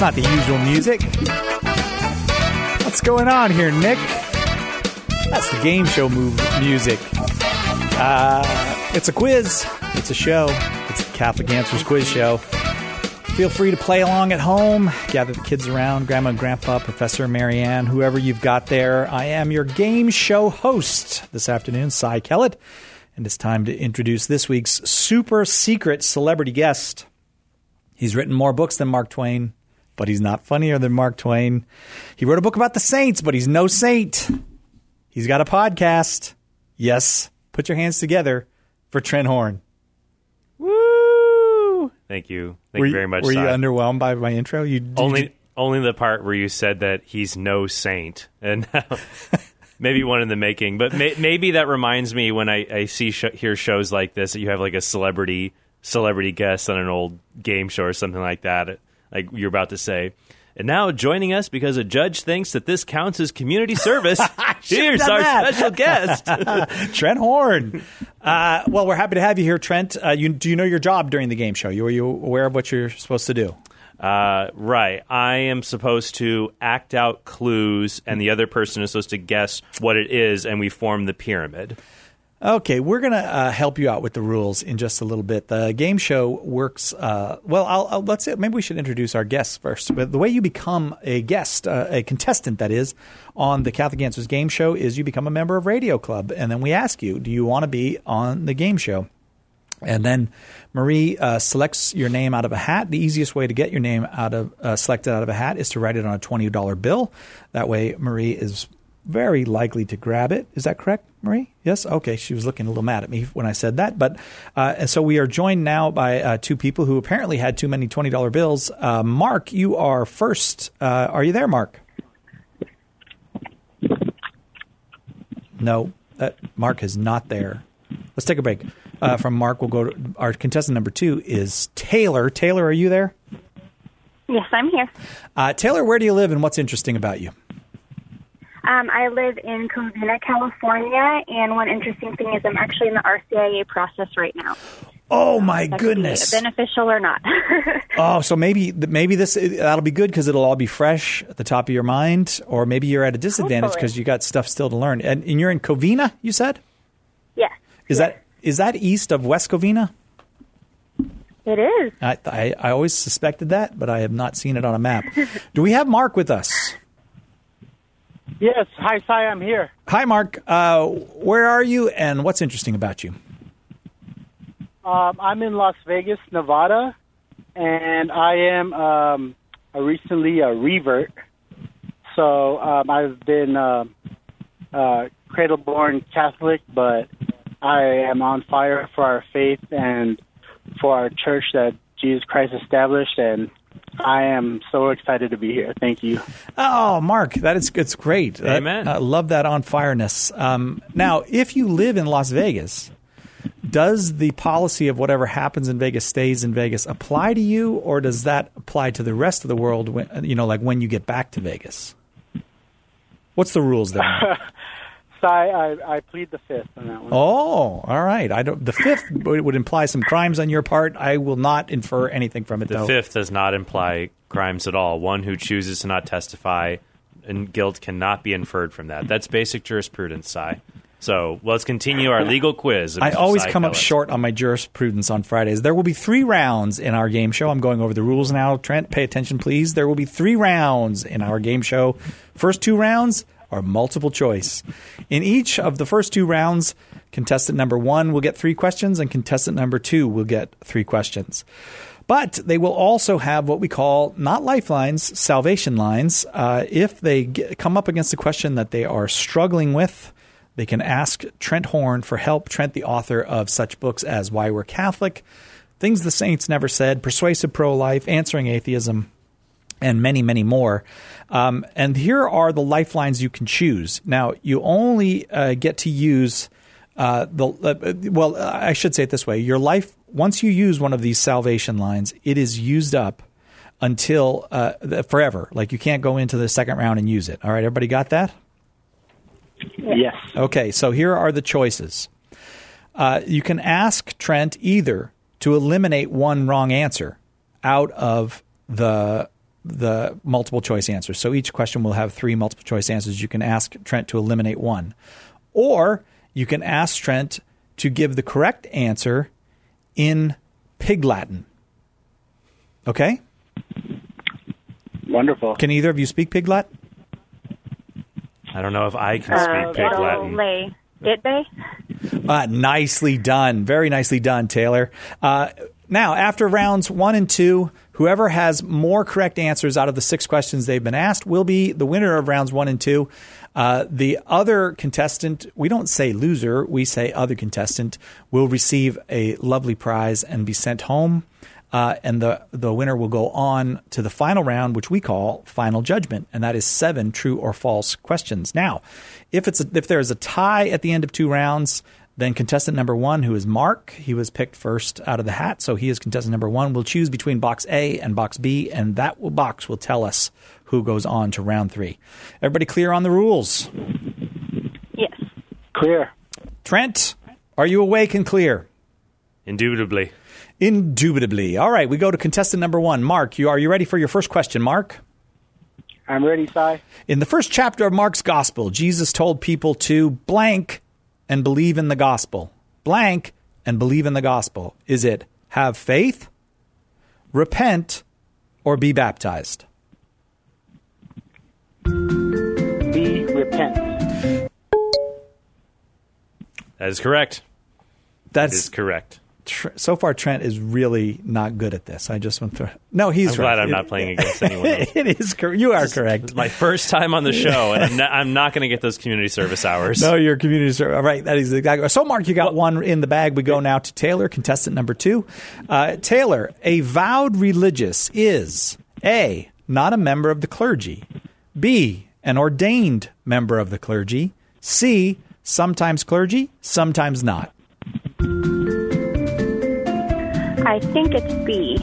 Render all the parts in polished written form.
not the usual music. What's going on here, Nick? That's the game show music. It's a quiz. It's a show. It's the Catholic Answers Quiz Show. Feel free to play along at home. Gather the kids around, Grandma and Grandpa, Professor Marianne, whoever you've got there. I am your game show host this afternoon, Cy Kellett, and it's time to introduce this week's super secret celebrity guest. He's written more books than Mark Twain, but he's not funnier than Mark Twain. He wrote a book about the saints, but he's no saint. He's got a podcast. Yes, put your hands together for Trent Horn. Woo! Thank you. Thank you very much, Were you Cy. underwhelmed by my intro? Only the part where you said that he's no saint. And maybe one in the making. But maybe that reminds me when I hear shows like this that you have like a celebrity guest on an old game show or something like that, like you're about to say. And now joining us because a judge thinks that this counts as community service, here's our special guest. Trent Horn. Well, we're happy to have you here, Trent. Do you know your job during the game show? Are you aware of what you're supposed to do? Right. I am supposed to act out clues, and the other person is supposed to guess what it is, and we form the pyramid. Okay, we're going to help you out with the rules in just a little bit. The game show works let's say maybe we should introduce our guests first. But the way you become a guest, a contestant that is, on the Catholic Answers game show is you become a member of Radio Club, and then we ask you, do you want to be on the game show? And then Marie selects your name out of a hat. The easiest way to get your name selected out of a hat is to write it on a $20 bill. That way, Marie is very likely to grab it. Is that correct, Marie? Yes? Okay. She was looking a little mad at me when I said that. But and so we are joined now by two people who apparently had too many $20 bills. Mark, you are first. Are you there, Mark? No, Mark is not there. Let's take a break. From Mark, we'll go to our contestant number 2 is Taylor. Taylor, are you there? Yes, I'm here. Taylor, where do you live and what's interesting about you? I live in Covina, California, and one interesting thing is I'm actually in the RCIA process right now. Oh, my goodness. Beneficial or not. Oh, so maybe that'll be good because it'll all be fresh at the top of your mind, or maybe you're at a disadvantage because you got stuff still to learn. And you're in Covina, you said? Yes. Is that east of West Covina? It is. I always suspected that, but I have not seen it on a map. Do we have Mark with us? Yes. Hi, Cy. I'm here. Hi, Mark. Where are you, and what's interesting about you? I'm in Las Vegas, Nevada, and I am recently a revert. So I've been cradle-born Catholic, but I am on fire for our faith and for our church that Jesus Christ established, and I am so excited to be here. Thank you. Oh, Mark, it's great. Amen. I love that on fireness. Now, if you live in Las Vegas, does the policy of whatever happens in Vegas stays in Vegas apply to you, or does that apply to the rest of the world? When you get back to Vegas, what's the rules there? So I plead the fifth on that one. Oh, all right. The fifth would imply some crimes on your part. I will not infer anything from it, The though. fifth does not imply crimes at all. One who chooses to not testify and guilt cannot be inferred from that. That's basic jurisprudence, Cy. So let's continue our legal quiz. I always come up short on my jurisprudence on Fridays. There will be 3 rounds in our game show. I'm going over the rules now. Trent, pay attention, please. There will be 3 rounds in our game show. First 2 rounds are multiple choice. In each of the first 2 rounds, contestant number 1 will get 3 questions, and contestant number 2 will get 3 questions. But they will also have what we call, not lifelines, salvation lines. If they come up against a question that they are struggling with, they can ask Trent Horn for help. Trent, the author of such books as Why We're Catholic, Things the Saints Never Said, Persuasive Pro-Life, Answering Atheism, and many, many more. And here are the lifelines you can choose. Now, you only get to use I should say it this way. Your life, once you use one of these salvation lines, it is used up until forever. Like, you can't go into the second round and use it. All right, everybody got that? Yes. Okay, so here are the choices. You can ask Trent either to eliminate one wrong answer out of the the multiple choice answers. So each question will have 3 multiple choice answers. You can ask Trent to eliminate one. Or you can ask Trent to give the correct answer in Pig Latin. Okay? Wonderful. Can either of you speak Pig Latin? I don't know if I can speak Pig Latin. Did they? Nicely done. Very nicely done, Taylor. Now, after rounds 1 and 2, whoever has more correct answers out of the 6 questions they've been asked will be the winner of rounds 1 and 2. The other contestant, we don't say loser, we say other contestant, will receive a lovely prize and be sent home. And the winner will go on to the final round, which we call Final Judgment, and that is 7 true or false questions. Now, if there is a tie at the end of 2 rounds, then contestant number 1, who is Mark, he was picked first out of the hat, so he is contestant number 1. We'll choose between box A and box B, and that box will tell us who goes on to round 3. Everybody clear on the rules? Yes. Clear. Trent, are you awake and clear? Indubitably. Indubitably. All right, we go to contestant number 1. Mark, are you ready for your first question, Mark? I'm ready, Si. In the first chapter of Mark's gospel, Jesus told people to blank and believe in the gospel. Blank and believe in the gospel. Is it have faith, repent, or be baptized? B, repent. That is correct. That is correct. So far, Trent is really not good at this. I just went through. No, he's I'm right. glad I'm not playing against anyone else. It is correct. You are correct. It's my first time on the show, and I'm not going to get those community service hours. No, you're community service. All right, that is exactly. So, Mark, you got one in the bag. We go now to Taylor, contestant number 2. Taylor, a vowed religious is A, not a member of the clergy, B, an ordained member of the clergy, C, sometimes clergy, sometimes not. I think it's B.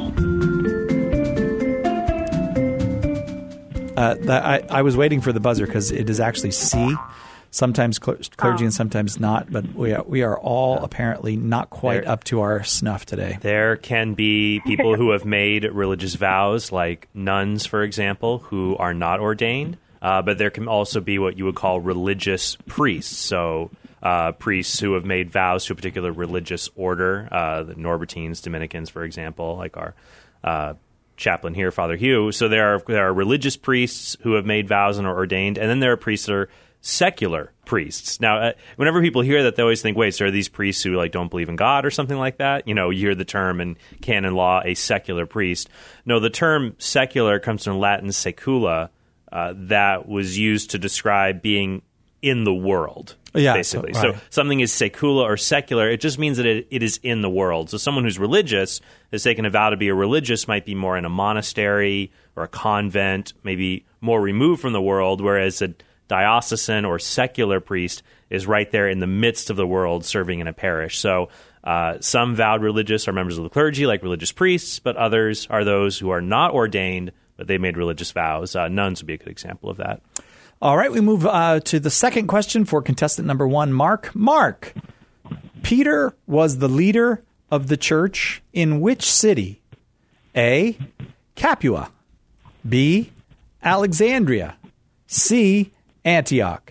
I was waiting for the buzzer because it is actually C, sometimes clergy and sometimes not. But we are all apparently not quite up to our snuff today. There can be people who have made religious vows, like nuns, for example, who are not ordained. But there can also be what you would call religious priests. So priests who have made vows to a particular religious order, the Norbertines, Dominicans, for example, like our chaplain here, Father Hugh. So there are religious priests who have made vows and are ordained, and then there are priests that are secular priests. Now, whenever people hear that, they always think, wait, so are these priests who don't believe in God or something like that? You hear the term in canon law, a secular priest. No, the term secular comes from Latin secula, that was used to describe being in the world, basically. So something is secula or secular. It just means that it is in the world. So someone who's religious, has taken a vow to be a religious, might be more in a monastery or a convent, maybe more removed from the world, whereas a diocesan or secular priest is right there in the midst of the world serving in a parish. So some vowed religious are members of the clergy, like religious priests, but others are those who are not ordained, but they made religious vows. Nuns would be a good example of that. All right, we move to the second question for contestant number 1, Mark. Mark, Peter was the leader of the church in which city? A, Capua, B, Alexandria, C, Antioch.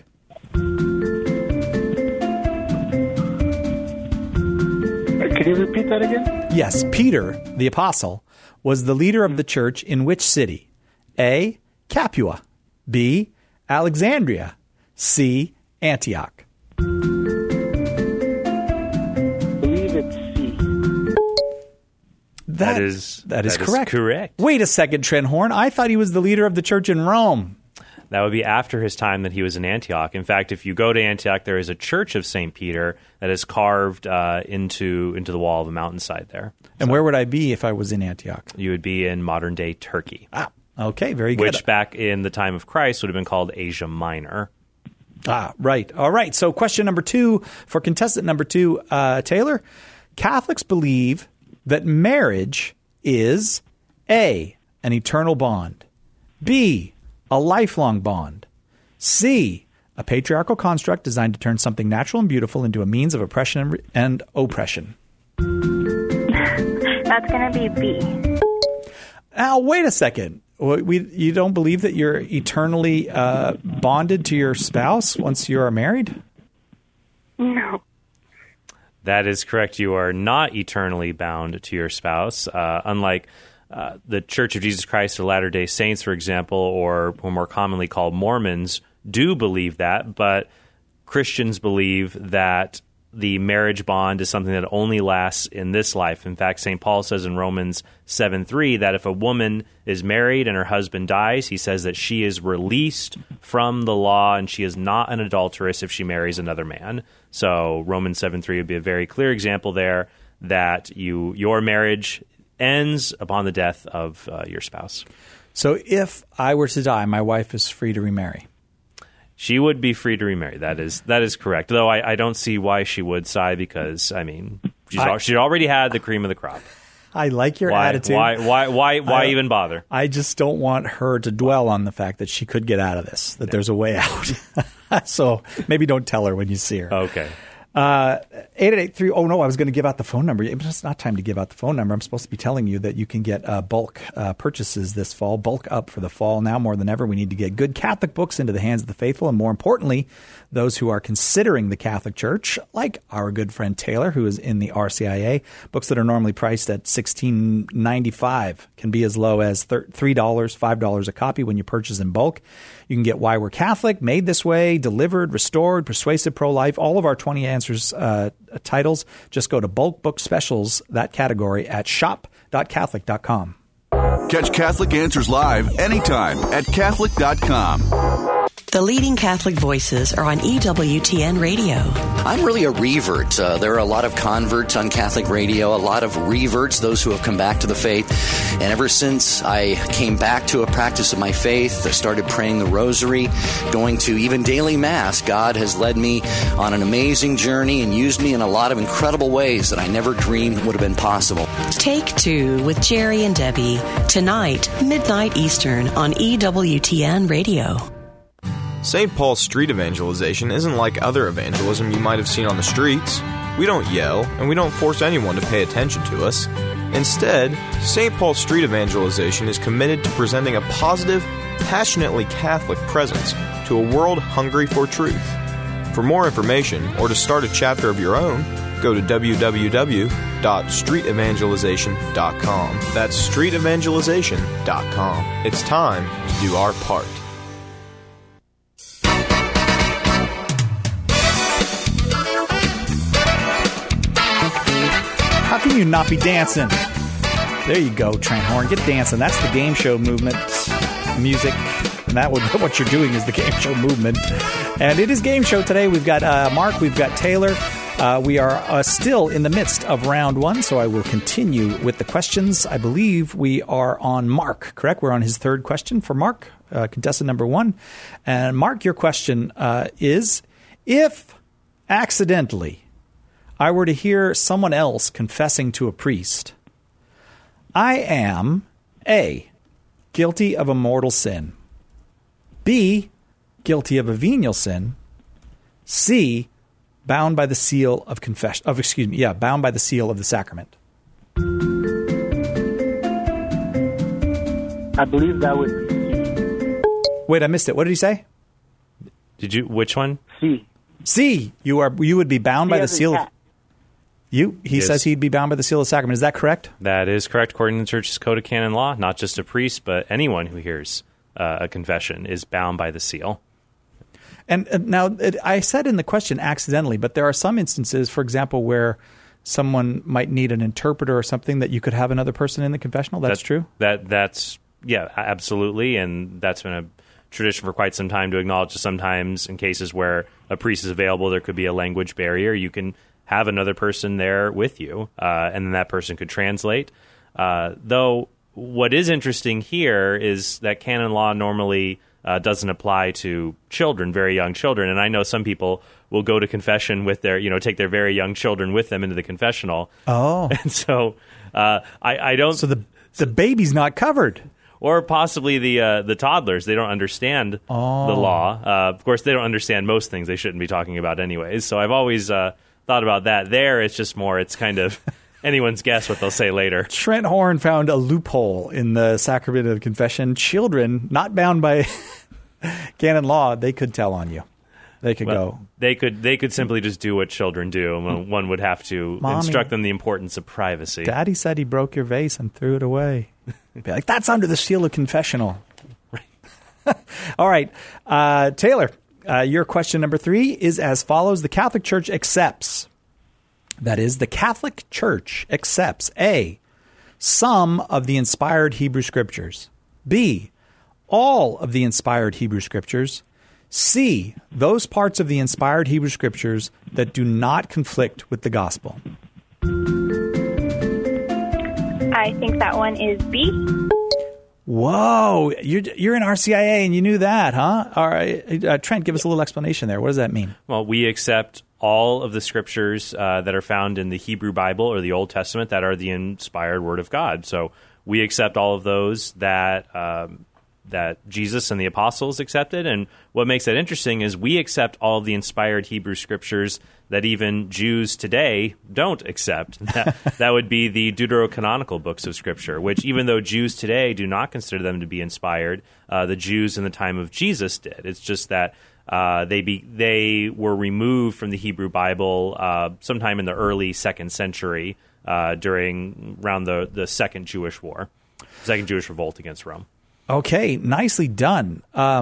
Could you repeat that again? Yes, Peter, the apostle, was the leader of the church in which city? A, Capua, B, Alexandria, C, Antioch. I believe it's C. That is correct. Wait a second, Trent Horn. I thought he was the leader of the church in Rome. That would be after his time that he was in Antioch. In fact, if you go to Antioch, there is a church of St. Peter that is carved into the wall of a mountainside there. And where would I be if I was in Antioch? You would be in modern-day Turkey. Ah, okay, very good. Which back in the time of Christ would have been called Asia Minor. Ah, right. All right. So question number 2 for contestant number 2, Taylor. Catholics believe that marriage is A, an eternal bond, B, a lifelong bond, C, a patriarchal construct designed to turn something natural and beautiful into a means of oppression and oppression. That's going to be B. Now, wait a second. You don't believe that you're eternally bonded to your spouse once you are married? No. That is correct. You are not eternally bound to your spouse, unlike the Church of Jesus Christ or Latter-day Saints, for example, or more commonly called Mormons, do believe that, but Christians believe that the marriage bond is something that only lasts in this life. In fact, St. Paul says in Romans 7:3 that if a woman is married and her husband dies, he says that she is released from the law and she is not an adulteress if she marries another man. So Romans 7:3 would be a very clear example there that your marriage ends upon the death of your spouse. So if I were to die, my wife is free to remarry. She would be free to remarry. That is correct. Though I don't see why she would, Cy, because I mean she already had the cream of the crop. I like your attitude. Why even bother? I just don't want her to dwell on the fact that she could get out of this. That there's a way out. So maybe don't tell her when you see her. Okay. 8883. Oh no, I was going to give out the phone number. It's not time to give out the phone number. I'm supposed to be telling you that you can get bulk purchases this fall, bulk up for the fall. Now more than ever, we need to get good Catholic books into the hands of the faithful, and more importantly, those who are considering the Catholic Church, like our good friend Taylor, who is in the RCIA. Books that are normally priced at $16.95 can be as low as $3, $5 a copy when you purchase in bulk. You can get Why We're Catholic, Made This Way, Delivered, Restored, Persuasive Pro-Life, all of our 20 Answers titles. Just go to Bulk Book Specials, that category, at shop.catholic.com. Catch Catholic Answers live anytime at Catholic.com. The leading Catholic voices are on EWTN Radio. I'm really a revert. There are a lot of converts on Catholic radio, a lot of reverts, those who have come back to the faith. And ever since I came back to a practice of my faith, I started praying the rosary, going to even daily Mass. God has led me on an amazing journey and used me in a lot of incredible ways that I never dreamed would have been possible. Take Two with Jerry and Debbie, tonight, midnight Eastern on EWTN Radio. St. Paul's street evangelization isn't like other evangelism you might have seen on the streets. We don't yell, and we don't force anyone to pay attention to us. Instead, St. Paul's street evangelization is committed to presenting a positive, passionately Catholic presence to a world hungry for truth. For more information, or to start a chapter of your own, go to www.streetevangelization.com. That's streetevangelization.com. It's time to do our part. How can you not be dancing? There you go, Trent Horn. Get dancing. That's the game show movement music. And what you're doing is the game show movement. And it is game show today. We've got Mark. We've got Taylor. We are still in the midst of round one, so I will continue with the questions. I believe we are on Mark, correct? We're on his third question for Mark, contestant number one. And Mark, your question is, if accidentally I were to hear someone else confessing to a priest, I am A, guilty of a mortal sin, B, guilty of a venial sin, C, bound by the seal of bound by the seal of the sacrament. I believe that would be C. Wait, I missed it. What did he say? Did you? Which one? C. C. You would be bound by the seal of... He says he'd be bound by the seal of the sacrament. Is that correct? That is correct, according to the Church's Code of Canon Law. Not just a priest, but anyone who hears a confession is bound by the seal. And now, I said in the question accidentally, but there are some instances, for example, where someone might need an interpreter or something that you could have another person in the confessional. That's true? That's absolutely. And that's been a tradition for quite some time to acknowledge that sometimes in cases where a priest is available, there could be a language barrier. You can have another person there with you, and then that person could translate. Though what is interesting here is that canon law normally doesn't apply to children, very young children. And I know some people will go to confession with their, take their very young children with them into the confessional. Oh. And so I don't... So the baby's not covered. Or possibly the toddlers. They don't understand the law. Of course, they don't understand most things they shouldn't be talking about anyways. So I've always... thought about that. There, it's just more, it's kind of anyone's guess what they'll say later. Trent Horn found a loophole in the Sacrament of Confession. Children, not bound by canon law, they could tell on you. They could go. They could simply just do what children do. One would have to instruct them the importance of privacy. Daddy said he broke your vase and threw it away. Be like, that's under the seal of confessional. Right. All right. Taylor, your question number 3 is as follows. The Catholic Church accepts, that is, the Catholic Church accepts, A, some of the inspired Hebrew Scriptures, B, all of the inspired Hebrew Scriptures, C, those parts of the inspired Hebrew Scriptures that do not conflict with the gospel. I think that one is B. Whoa, you're in RCIA and you knew that, huh? All right, Trent, give us a little explanation there. What does that mean? Well, we accept all of the scriptures that are found in the Hebrew Bible or the Old Testament that are the inspired Word of God. So we accept all of those that Jesus and the apostles accepted. And what makes that interesting is we accept all of the inspired Hebrew scriptures that even Jews today don't accept. That would be the deuterocanonical books of Scripture, which even though Jews today do not consider them to be inspired, the Jews in the time of Jesus did. It's just that they were removed from the Hebrew Bible sometime in the early 2nd century around the Second Jewish War, Second Jewish Revolt against Rome. Okay, nicely done.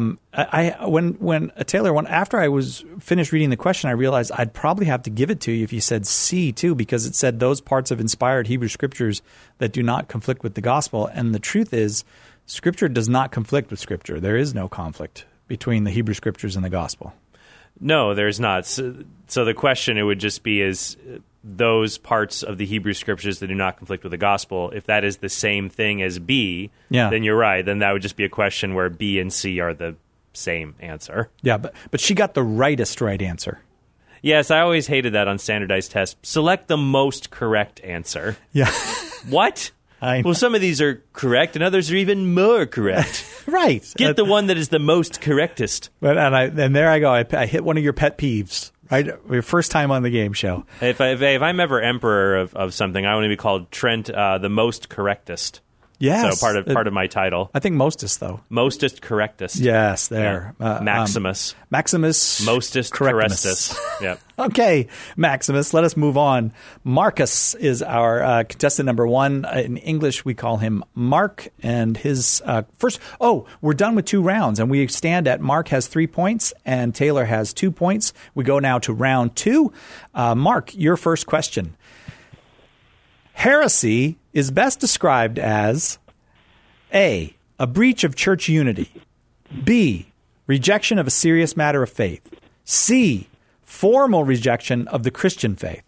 After I was finished reading the question, I realized I'd probably have to give it to you if you said C too, because it said those parts of inspired Hebrew Scriptures that do not conflict with the gospel. And the truth is, Scripture does not conflict with Scripture. There is no conflict between the Hebrew Scriptures and the gospel. No, there's not. So the question, it would just be is those parts of the Hebrew Scriptures that do not conflict with the gospel, if that is the same thing as B, then you're right. Then that would just be a question where B and C are the same answer. Yeah, but she got the right answer. Yes, I always hated that on standardized tests. Select the most correct answer. Yeah. What? Well, some of these are correct, and others are even more correct. Right. Get the one that is the most correctest. And there I go. I hit one of your pet peeves. Right, your first time on the game show. If I'm ever emperor of something, I want to be called Trent, the most correctest. Yes, so part of my title. I think mostest though. Mostest correctest. Yes, there. Yeah. Maximus. Maximus. Mostest correctest. Yep. Okay, Maximus. Let us move on. Marcus is our contestant number 1. In English, we call him Mark, and his first. Oh, we're done with 2 rounds, and we stand at Mark has 3 points and Taylor has 2 points. We go now to round 2. Mark, your first question. Heresy is best described as A, a breach of church unity, B, rejection of a serious matter of faith, C, formal rejection of the Christian faith.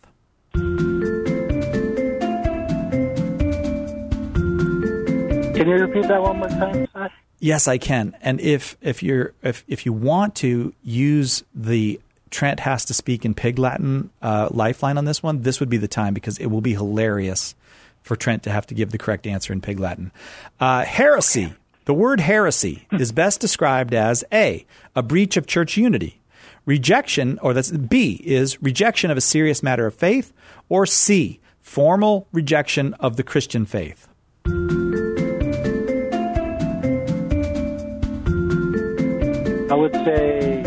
Can you repeat that one more time, sir? Yes, I can. And if you want to use the Trent has to speak in Pig Latin lifeline on this one, this would be the time, because it will be hilarious for Trent to have to give the correct answer in Pig Latin. Heresy. The word heresy is best described as A, a breach of church unity. Rejection, or that's B, is rejection of a serious matter of faith, or C, formal rejection of the Christian faith. I would say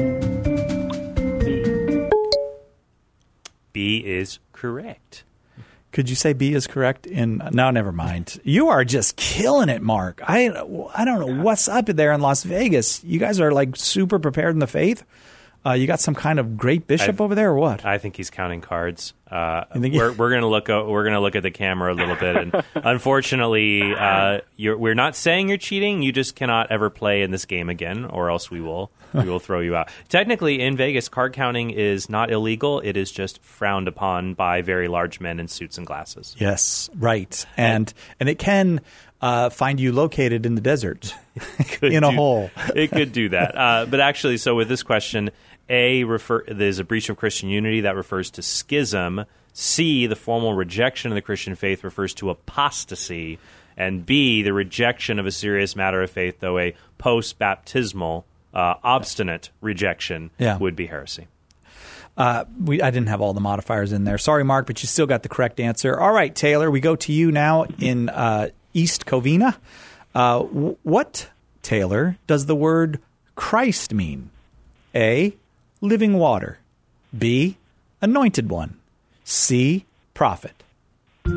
B is correct. Could you say B is correct? No, never mind. You are just killing it, Mark. I don't know what's up there in Las Vegas. You guys are like super prepared in the faith. You got some kind of great bishop over there, or what? I think he's counting cards. We're going to look at the camera a little bit, and unfortunately, we're not saying you're cheating. You just cannot ever play in this game again, or else we will throw you out. Technically, in Vegas, card counting is not illegal. It is just frowned upon by very large men in suits and glasses. Yes, right, and it can find you located in the desert in a hole. It could do that, but actually, so with this question. A, there's a breach of Christian unity that refers to schism. C, the formal rejection of the Christian faith refers to apostasy. And B, the rejection of a serious matter of faith, though a post-baptismal, obstinate rejection would be heresy. I didn't have all the modifiers in there. Sorry, Mark, but you still got the correct answer. All right, Taylor, we go to you now in East Covina. What, Taylor, does the word Christ mean? A, living water. B, anointed one. C, prophet. B.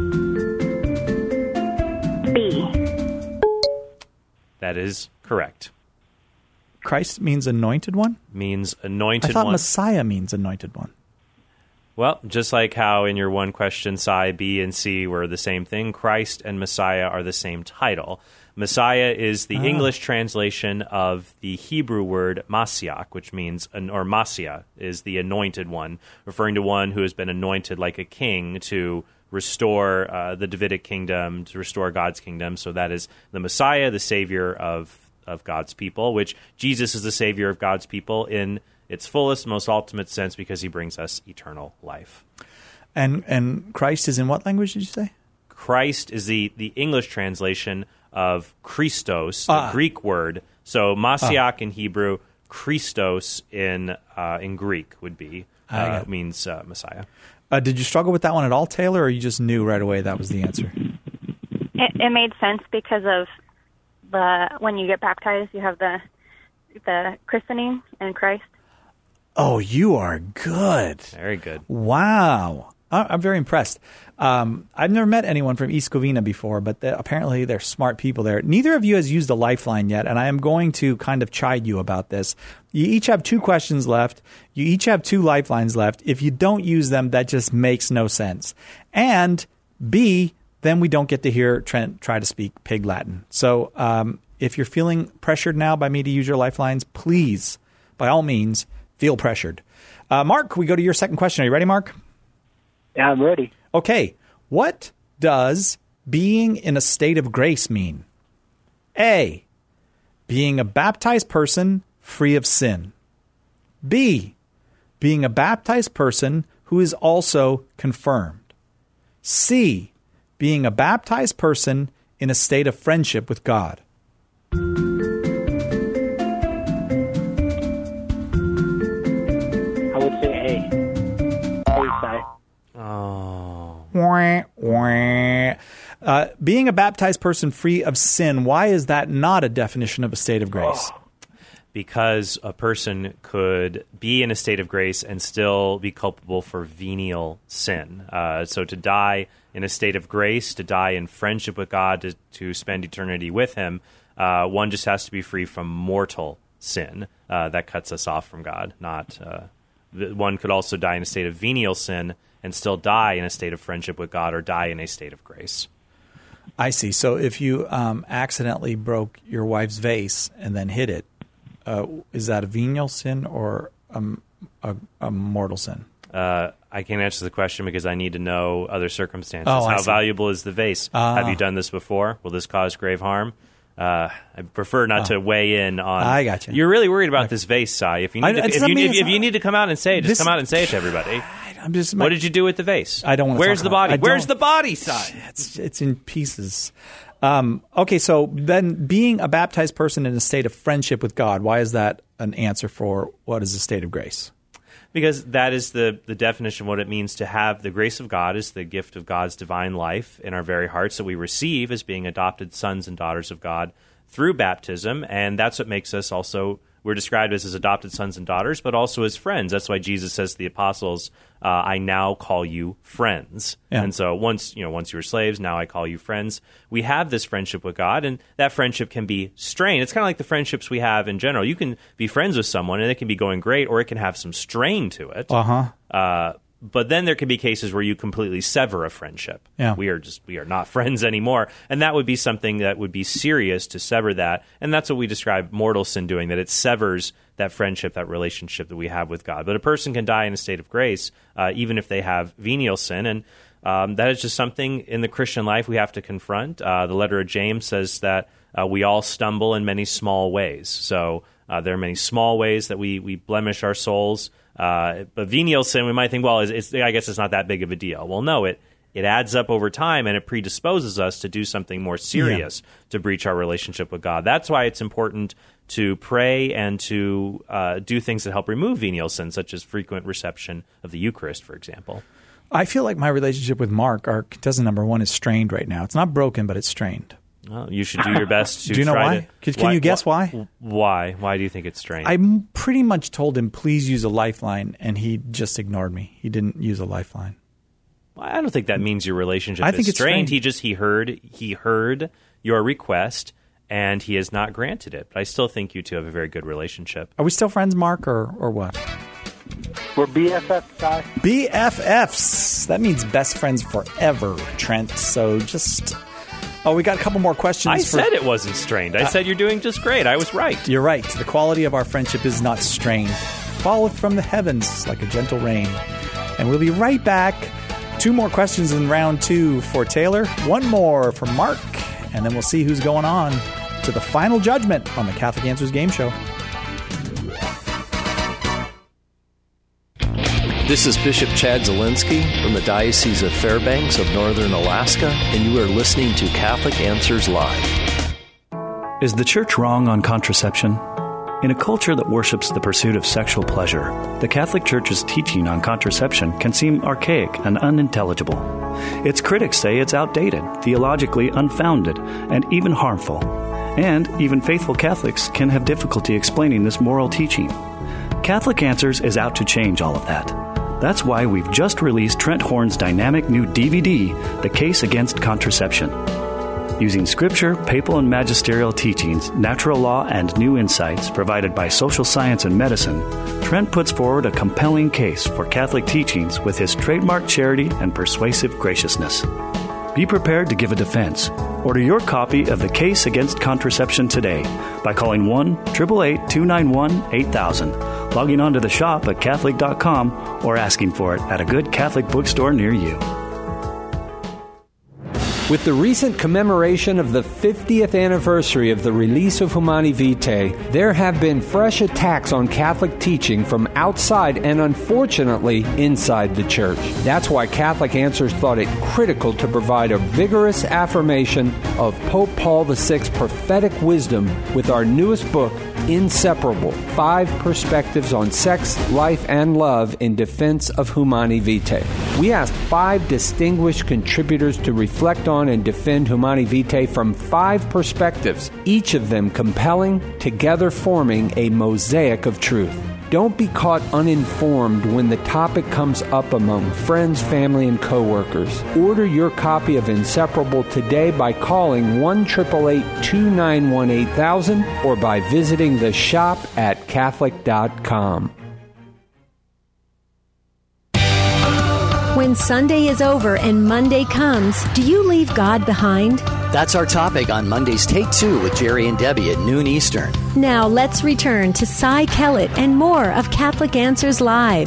That is correct. Christ means anointed one? Means anointed I thought one. Messiah means anointed one. Well, just like how in your one question, Psi, B, and C were the same thing, Christ and Messiah are the same title. Messiah is the English translation of the Hebrew word Mashiach, which means, or Messiah is the anointed one, referring to one who has been anointed like a king to restore the Davidic kingdom, to restore God's kingdom. So that is the Messiah, the Savior of God's people, which Jesus is the Savior of God's people in its fullest, most ultimate sense because he brings us eternal life. And Christ is in what language did you say? Christ is the English translation of Christos, the Greek word. So Mashiach in Hebrew, Christos in Greek would be, means Messiah. Did you struggle with that one at all, Taylor, or you just knew right away that was the answer? It made sense because of when you get baptized, you have the christening in Christ. Oh, you are good. Very good. Wow. I'm very impressed. I've never met anyone from East Covina before, but apparently they're smart people there. Neither of you has used a lifeline yet, and I am going to kind of chide you about this. You each have 2 questions left. You each have 2 lifelines left. If you don't use them, that just makes no sense. And B, then we don't get to hear Trent try to speak pig Latin. So if you're feeling pressured now by me to use your lifelines, please, by all means, feel pressured. Mark, we go to your second question. Are you ready, Mark? Yeah, I'm ready. Okay. What does being in a state of grace mean? A, being a baptized person free of sin. B, being a baptized person who is also confirmed. C, being a baptized person in a state of friendship with God. I would say A. Being a baptized person free of sin, why is that not a definition of a state of grace? Because a person could be in a state of grace and still be culpable for venial sin. So to die in a state of grace, to die in friendship with God, to spend eternity with him, one just has to be free from mortal sin. That cuts us off from God. One could also die in a state of venial sin and still die in a state of friendship with God or die in a state of grace. I see. So if you accidentally broke your wife's vase and then hit it, is that a venial sin or a mortal sin? I can't answer the question because I need to know other circumstances. Oh, How valuable is the vase? Have you done this before? Will this cause grave harm? I prefer not to weigh in on. I got you. You're really worried about this vase, Si. If you need to come out and say it, just come out and say it to everybody. What did you do with the vase? I don't want to. Where's the body? Where's the body, Si? It's in pieces. Okay, so then being a baptized person in a state of friendship with God, why is that an answer for what is a state of grace? Because that is the definition of what it means to have the grace of God is the gift of God's divine life in our very hearts that we receive as being adopted sons and daughters of God through baptism. And that's what makes us also, we're described as adopted sons and daughters, but also as friends. That's why Jesus says to the apostles, I now call you friends. Yeah. And so once you were slaves, now I call you friends. We have this friendship with God, and that friendship can be strained. It's kind of like the friendships we have in general. You can be friends with someone, and it can be going great, or it can have some strain to it. But then there can be cases where you completely sever a friendship. Yeah. We are not friends anymore. And that would be something that would be serious to sever that. And that's what we describe mortal sin doing, that it severs that friendship, that relationship that we have with God. But a person can die in a state of grace, even if they have venial sin. And that is just something in the Christian life we have to confront. The letter of James says that we all stumble in many small ways. So there are many small ways that we blemish our souls. But venial sin, we might think, well, I guess it's not that big of a deal. Well, no, it it adds up over time, and it predisposes us to do something more serious to breach our relationship with God. That's why it's important to pray and to do things that help remove venial sins, such as frequent reception of the Eucharist, for example. I feel like my relationship with Mark, our contestant number one, is strained right now. It's not broken, but it's strained. Well, you should do your best to do you know try why? Can you guess why? Why? Why do you think it's strained? I pretty much told him, please use a lifeline, and he just ignored me. He didn't use a lifeline. I don't think that means your relationship I think is it's strained. strained. He heard your request, and he has not granted it. But I still think you two have a very good relationship. Are we still friends, Mark, or what? We're BFFs, guys. BFFs. That means best friends forever, Trent. So just... Oh, we got a couple more questions. I said it wasn't strained. I said you're doing just great. I was right. You're right. The quality of our friendship is not strained. Falleth from the heavens like a gentle rain. And we'll be right back. 2 more questions in round 2 for Taylor. 1 more for Mark. And then we'll see who's going on to the final judgment on the Catholic Answers Game Show. This is Bishop Chad Zielinski from the Diocese of Fairbanks of Northern Alaska, and you are listening to Catholic Answers Live. Is the Church wrong on contraception? In a culture that worships the pursuit of sexual pleasure, the Catholic Church's teaching on contraception can seem archaic and unintelligible. Its critics say it's outdated, theologically unfounded, and even harmful. And even faithful Catholics can have difficulty explaining this moral teaching. Catholic Answers is out to change all of that. That's why we've just released Trent Horn's dynamic new DVD, The Case Against Contraception. Using scripture, papal and magisterial teachings, natural law, and new insights provided by social science and medicine, Trent puts forward a compelling case for Catholic teachings with his trademark charity and persuasive graciousness. Be prepared to give a defense. Order your copy of The Case Against Contraception today by calling 1-888-291-8000, logging on to the shop at Catholic.com, or asking for it at a good Catholic bookstore near you. With the recent commemoration of the 50th anniversary of the release of Humani Vitae, there have been fresh attacks on Catholic teaching from outside and, unfortunately, inside the Church. That's why Catholic Answers thought it critical to provide a vigorous affirmation of Pope Paul VI's prophetic wisdom with our newest book, Inseparable: 5 Perspectives on Sex, Life, and Love in Defense of Humani Vitae. We asked 5 distinguished contributors to reflect on and defend Humani Vitae from 5 perspectives, each of them compelling, together forming a mosaic of truth. Don't be caught uninformed when the topic comes up among friends, family, and coworkers. Order your copy of Inseparable today by calling 1-888-291-8000 or by visiting the shop at Catholic.com. When Sunday is over and Monday comes, do you leave God behind? That's our topic on Monday's Take 2 with Jerry and Debbie at noon Eastern. Now let's return to Cy Kellett and more of Catholic Answers Live.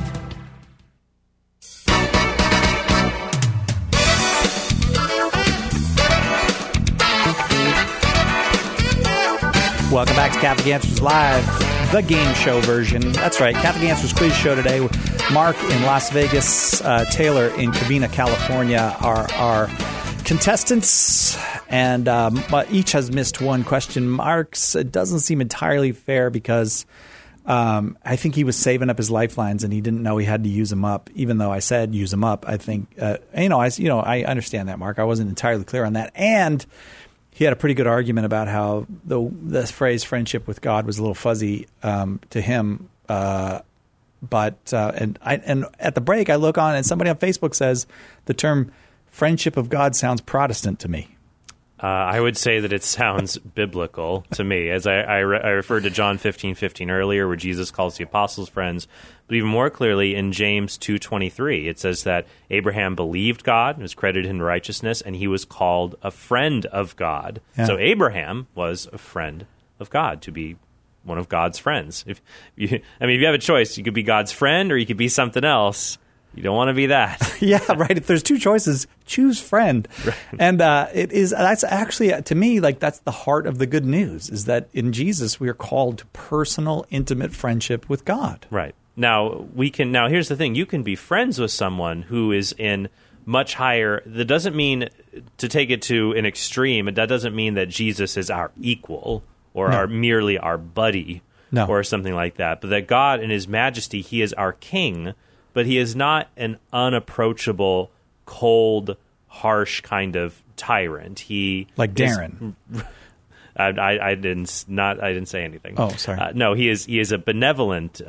Welcome back to Catholic Answers Live, the game show version. That's right, Catholic Answers quiz show today. Mark in Las Vegas, Taylor in Covina, California are our contestants, and each has missed one question. Mark's, it doesn't seem entirely fair because I think he was saving up his lifelines and he didn't know he had to use them up, even though I said use them up. I think, I understand that, Mark. I wasn't entirely clear on that. And he had a pretty good argument about how the phrase friendship with God was a little fuzzy to him. But at the break, I look on and somebody on Facebook says the term friendship of God sounds Protestant to me. I would say that it sounds biblical to me, as I referred to John 15:15 earlier, where Jesus calls the apostles friends. But even more clearly, in James 2:23, it says that Abraham believed God and was credited in righteousness, and he was called a friend of God. Yeah. So Abraham was a friend of God, to be one of God's friends. If you have a choice, you could be God's friend or you could be something else. You don't want to be that. Yeah, right. If there's 2 choices, choose friend. Right. And that's actually, to me, like that's the heart of the good news, is that in Jesus we are called to personal, intimate friendship with God. Right. Now, here's the thing. You can be friends with someone who is in much higher. That doesn't mean, to take it to an extreme, that doesn't mean that Jesus is our equal or merely our buddy or something like that. But that God in his majesty, he is our king, but he is not an unapproachable, cold, harsh kind of tyrant. He like Darren. I didn't say anything. Oh, sorry. No, he is a benevolent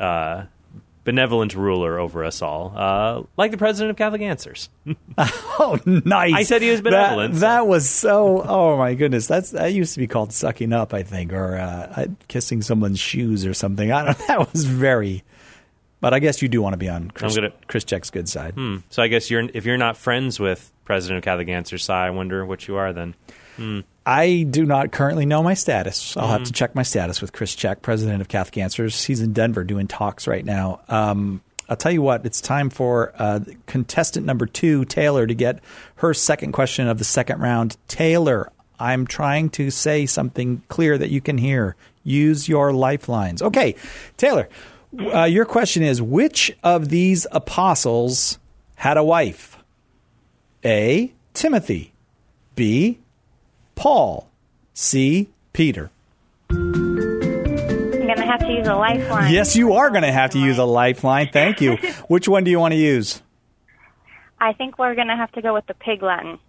ruler over us all, like the president of Catholic Answers. Oh, nice! I said he was benevolent. That was so. Oh my goodness, that used to be called sucking up, I think, or kissing someone's shoes or something. I don't. That was very. But I guess you do want to be on Chris Check's good side. So I guess if you're not friends with President of Catholic Answers, I wonder what you are then. I do not currently know my status. I'll have to check my status with Chris Check, president of Catholic Answers. He's in Denver doing talks right now. I'll tell you what, it's time for contestant number 2, Taylor, to get her second question of the second round. Taylor, I'm trying to say something clear that you can hear. Use your lifelines. Okay, Taylor, your question is, which of these apostles had a wife? A, Timothy. B, Paul. C, Peter. I'm going to have to use a lifeline. Yes, you are going to have to use a lifeline. Thank you. Which one do you want to use? I think we're going to have to go with the Pig Latin.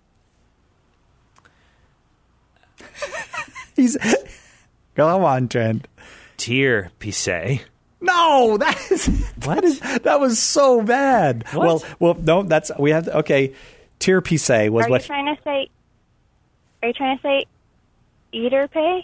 Go on, Trent. Tir Pise. No, that was so bad. What? Well, no, we have to, okay. Tir Pise was what? Are you trying to say eater pay?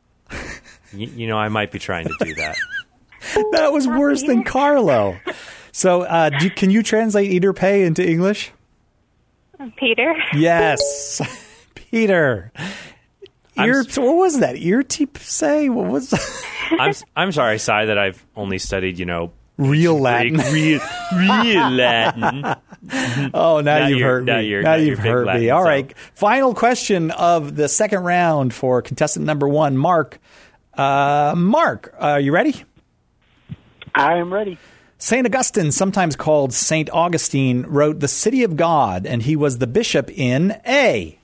I might be trying to do that. That was worse than Carlo. So, can you translate eater pay into English? Peter. Yes, Peter. What was that? Ear say? What was that? I'm sorry, Cy, that I've only studied, real Latin. Real Latin. Oh, now you've hurt me. Now you've hurt me. Latin, all right. Final question of the second round for contestant number 1, Mark. Mark, are you ready? I am ready. St. Augustine, sometimes called St. Augustine, wrote The City of God, and he was a bishop in A,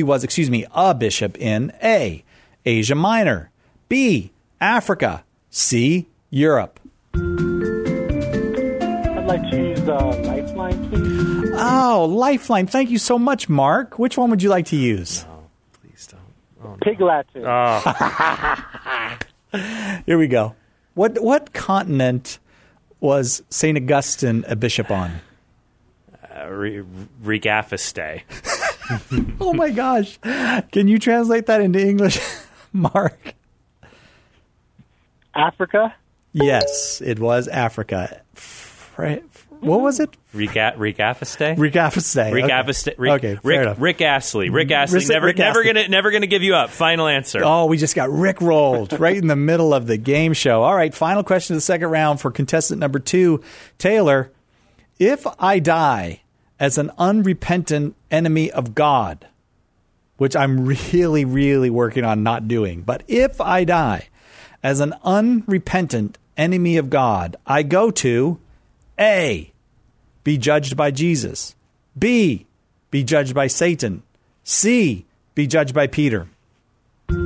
Asia Minor, B, Africa, C, Europe. I'd like to use Lifeline, please. Oh, Lifeline. Thank you so much, Mark. Which one would you like to use? No, please don't. Oh, no. Pig Latin. Here we go. What continent was St. Augustine a bishop on? Regafiste. Oh, my gosh. Can you translate that into English, Mark? Africa? Yes, it was Africa. What was it? Regafiste? Regafiste. Okay, fair enough. Rick Astley. Never gonna give you up. Final answer. Oh, we just got Rick rolled right in the middle of the game show. All right, final question of the second round for contestant number 2, Taylor. If I die as an unrepentant enemy of God, which I'm really, really working on not doing, but if I die as an unrepentant enemy of God, I go to A, be judged by Jesus. B, be judged by Satan. C, be judged by Peter. A.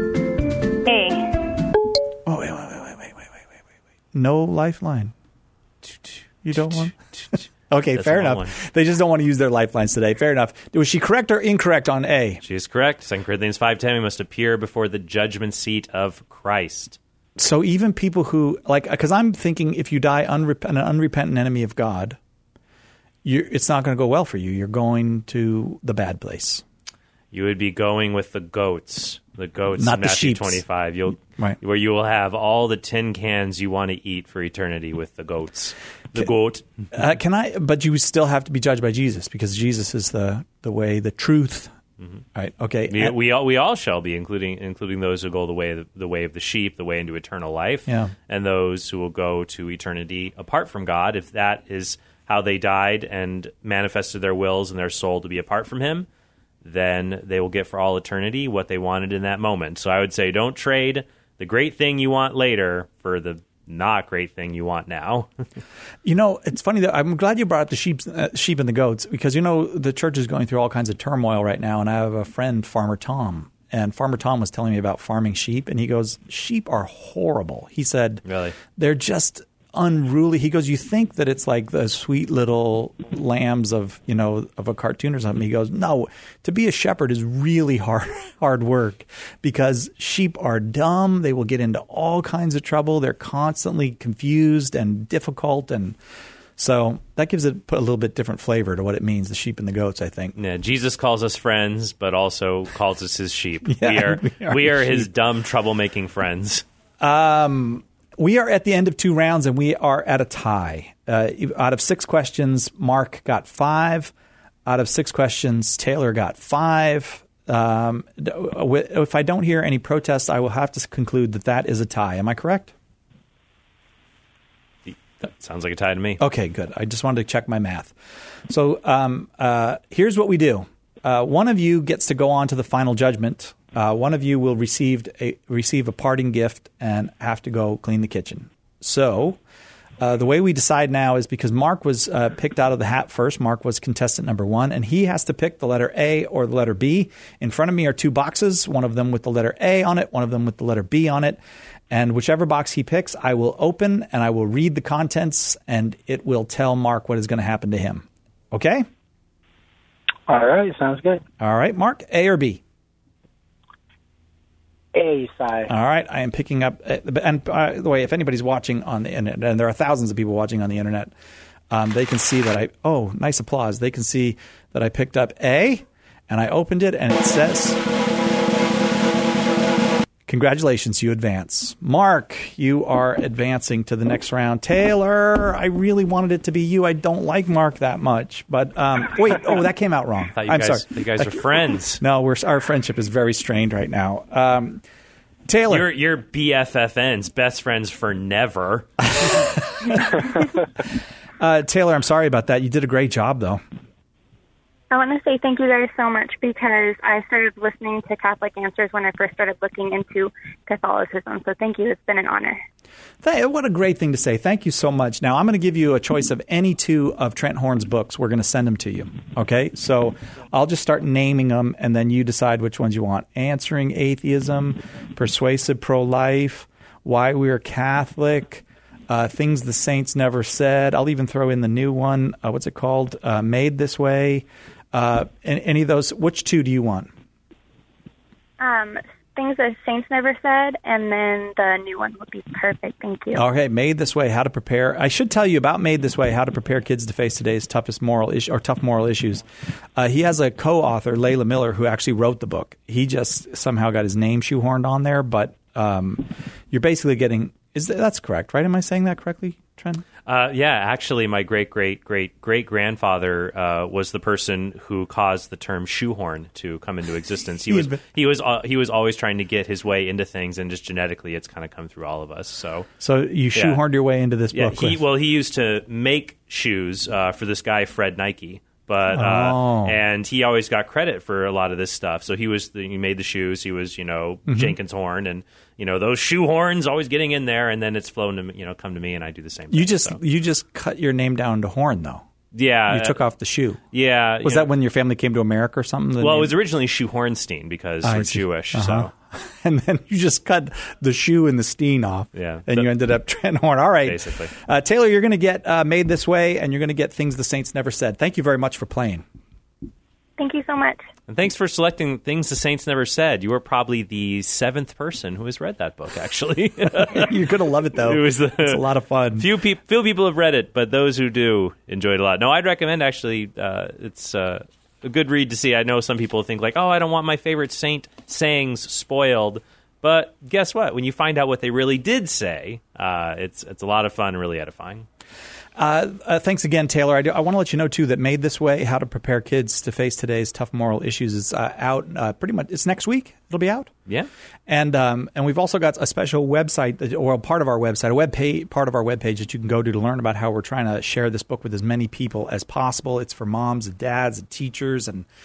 Oh, wait. No lifeline. You don't want? Okay, That's fair the enough. one. They just don't want to use their lifelines today. Fair enough. Was she correct or incorrect on A? She is correct. 2 Corinthians 5:10, we must appear before the judgment seat of Christ. So even people who, because I'm thinking if you die an unrepentant enemy of God, it's not going to go well for you. You're going to the bad place. You would be going with the goats. The goats Not in the Matthew sheeps. 25. Right. Where you will have all the tin cans you want to eat for eternity with the goats. The goat. But you still have to be judged by Jesus because Jesus is the way, the truth. Mm-hmm. Right. Okay. We all shall be, including those who go the way of the sheep, the way into eternal life, and those who will go to eternity apart from God. If that is how they died and manifested their wills and their soul to be apart from Him, then they will get for all eternity what they wanted in that moment. So I would say, don't trade the great thing you want later for the not great thing you want now. It's funny that I'm glad you brought up the sheep and the goats, because the church is going through all kinds of turmoil right now, and I have a friend, Farmer Tom, and Farmer Tom was telling me about farming sheep, and he goes, sheep are horrible. He said, really, they're just unruly. He goes, you think that it's like the sweet little lambs of a cartoon or something. He goes, no, to be a shepherd is really hard work, because sheep are dumb. They will get into all kinds of trouble. They're constantly confused and difficult, and so that gives it a little bit different flavor to what it means, the sheep and the goats, I think. Yeah, Jesus calls us friends, but also calls us his sheep. Yeah, we are his dumb, troublemaking friends. We are at the end of 2 rounds, and we are at a tie. Out of 6 questions, Mark got 5. Out of 6 questions, Taylor got 5. If I don't hear any protests, I will have to conclude that is a tie. Am I correct? That sounds like a tie to me. Okay, good. I just wanted to check my math. So here's what we do. One of you gets to go on to the final judgment. One of you will receive a parting gift and have to go clean the kitchen. So the way we decide now is, because Mark was picked out of the hat first. Mark was contestant number 1, and he has to pick the letter A or the letter B. In front of me are 2 boxes, one of them with the letter A on it, one of them with the letter B on it. And whichever box he picks, I will open and I will read the contents, and it will tell Mark what is going to happen to him. Okay? All right, sounds good. All right, Mark, A or B? A, Si. All right, I am picking up. And by the way, if anybody's watching on the internet, and there are thousands of people watching on the internet, they can see that oh, nice applause. They can see that I picked up A, and I opened it, and it says, congratulations, you advance. Mark, you are advancing to the next round. Taylor, I really wanted it to be you. I don't like Mark that much. But wait, that came out wrong. I'm sorry. You guys are friends. No, our friendship is very strained right now. Taylor. You're BFFNs, best friends for never. Taylor, I'm sorry about that. You did a great job, though. I want to say thank you guys so much, because I started listening to Catholic Answers when I first started looking into Catholicism. So thank you. It's been an honor. What a great thing to say. Thank you so much. Now, I'm going to give you a choice of any 2 of Trent Horn's books. We're going to send them to you. Okay? So I'll just start naming them, and then you decide which ones you want. Answering Atheism, Persuasive Pro-Life, Why We're Catholic, Things the Saints Never Said. I'll even throw in the new one. What's it called? Made This Way. Any of those, which 2 do you want? Things the Saints Never Said, and then the new one would be perfect. Thank you. Okay, Made This Way, How to Prepare. I should tell you about Made This Way, How to Prepare Kids to Face Today's Tough moral issues. He has a co-author, Layla Miller, who actually wrote the book. He just somehow got his name shoehorned on there, but you're basically getting... That's correct, right? Am I saying that correctly, Trent? Yeah, actually, my great-great-great-great-grandfather was the person who caused the term shoehorn to come into existence. He was always trying to get his way into things, and just genetically, it's kind of come through all of us. So you shoehorned your way into this book. He used to make shoes for this guy Fred Nike. But and he always got credit for a lot of this stuff. So he made the shoes. He was Jenkins Horn, and those shoe horns always getting in there, and then it's flown to come to me, and I do the same thing. You just cut your name down to Horn, though. Yeah, you took off the shoe. Yeah, was that when your family came to America or something? Well, it was originally Shoe Hornstein because we're Jewish. So. And then you just cut the shoe and the steen off. Yeah. And you ended up Trent Horn. All right. Basically. Taylor, you're going to get Made This Way, and you're going to get Things the Saints Never Said. Thank you very much for playing. Thank you so much. And thanks for selecting Things the Saints Never Said. You were probably the 7th person who has read that book, actually. You're going to love it, though. It's a lot of fun. Few people have read it, but those who do enjoy it a lot. No, I'd recommend, actually, it's a good read to see. I know some people think like, I don't want my favorite saint sayings spoiled. But guess what? When you find out what they really did say, it's a lot of fun and really edifying. Thanks again, Taylor. I want to let you know, too, that Made This Way, How to Prepare Kids to Face Today's Tough Moral Issues is out pretty much. It's next week. It'll be out. Yeah. And we've also got a special website, or part of our website, part of our webpage that you can go to learn about how we're trying to share this book with as many people as possible. It's for moms and dads and teachers and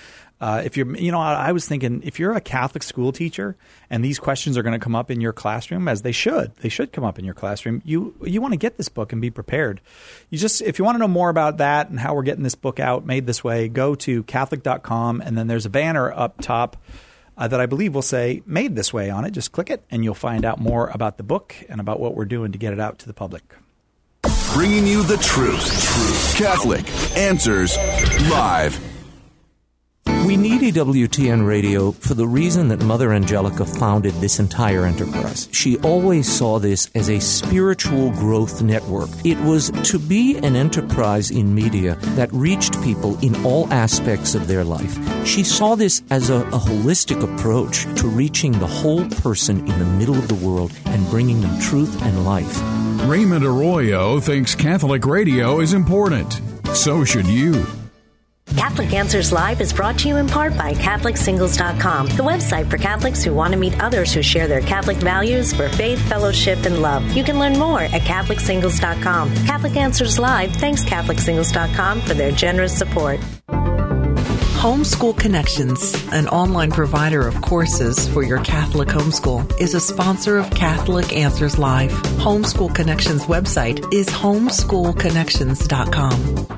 If you're, I was thinking if you're a Catholic school teacher and these questions are going to come up in your classroom, as they should come up in your classroom. You want to get this book and be prepared. If you want to know more about that and how we're getting this book out, Made This Way, go to Catholic.com, and then there's a banner up top that I believe will say Made This Way on it. Just click it and you'll find out more about the book and about what we're doing to get it out to the public. Bringing you the truth. Catholic Answers Live. We need EWTN Radio for the reason that Mother Angelica founded this entire enterprise. She always saw this as a spiritual growth network. It was to be an enterprise in media that reached people in all aspects of their life. She saw this as a holistic approach to reaching the whole person in the middle of the world and bringing them truth and life. Raymond Arroyo thinks Catholic radio is important. So should you. Catholic Answers Live is brought to you in part by CatholicSingles.com, the website for Catholics who want to meet others who share their Catholic values for faith, fellowship, and love. You can learn more at CatholicSingles.com. Catholic Answers Live thanks CatholicSingles.com for their generous support. Homeschool Connections, an online provider of courses for your Catholic homeschool, is a sponsor of Catholic Answers Live. Homeschool Connections website is homeschoolconnections.com.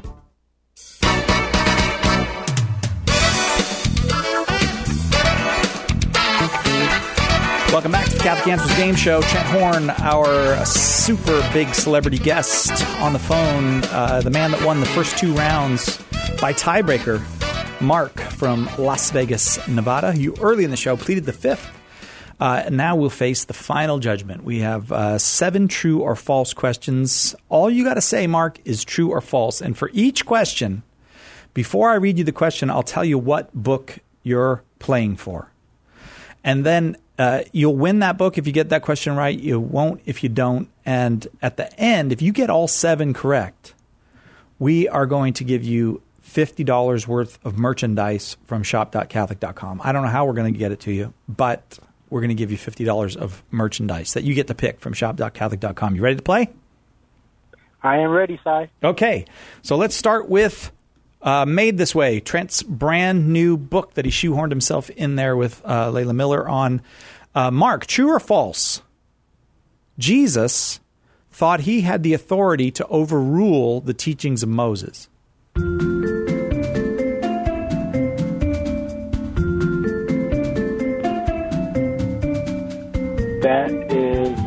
Welcome back to the Catholic Answers Game Show. Trent Horn, our super big celebrity guest on the phone, the man that won the first 2 rounds by tiebreaker, Mark from Las Vegas, Nevada. You early in the show pleaded the 5th. Now we'll face the final judgment. We have 7 true or false questions. All you got to say, Mark, is true or false. And for each question, before I read you the question, I'll tell you what book you're playing for. And then you'll win that book if you get that question right. You won't if you don't. And at the end, if you get all 7 correct, we are going to give you $50 worth of merchandise from shop.catholic.com. I don't know how we're going to get it to you, but we're going to give you $50 of merchandise that you get to pick from shop.catholic.com. You ready to play? I am ready, Si. Okay. So let's start with Made This Way, Trent's brand new book that he shoehorned himself in there with Layla Miller on. Mark, true or false? Jesus thought he had the authority to overrule the teachings of Moses. That is...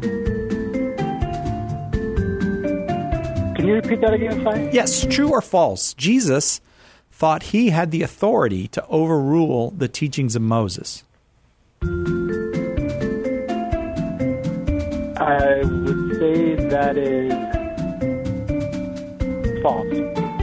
Can you repeat that again, Si? Yes, true or false? Jesus thought he had the authority to overrule the teachings of Moses. I would say that is false.